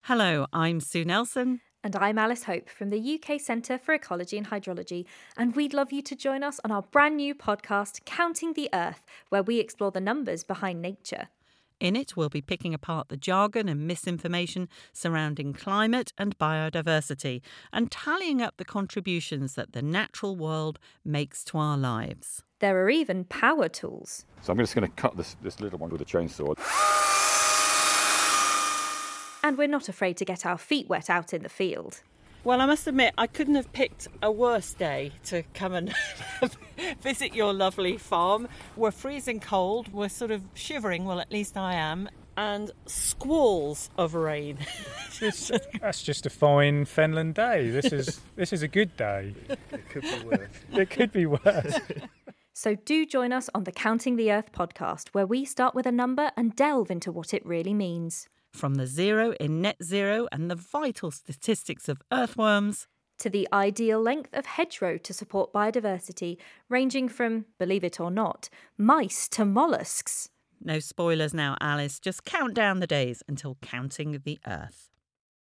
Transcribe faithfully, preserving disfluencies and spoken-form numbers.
Hello, I'm Sue Nelson. And I'm Alice Hope from the U K Centre for Ecology and Hydrology, and we'd love you to join us on our brand new podcast, Counting the Earth, where we explore the numbers behind nature. In it, we'll be picking apart the jargon and misinformation surrounding climate and biodiversity and tallying up the contributions that the natural world makes to our lives. There are even power tools. So I'm just going to cut this, this little one with a chainsaw. And we're not afraid to get our feet wet out in the field. Well, I must admit, I couldn't have picked a worse day to come and visit your lovely farm. We're freezing cold, we're sort of shivering, well, at least I am, and squalls of rain. It's, that's just a fine Fenland day. This is this is a good day. It could be worse. It could be worse. So do join us on the Counting the Earth podcast, where we start with a number and delve into what it really means. From the zero in net zero and the vital statistics of earthworms, to the ideal length of hedgerow to support biodiversity, ranging from, believe it or not, mice to molluscs. no spoilers now, Alice, just count down the days until counting the Earth.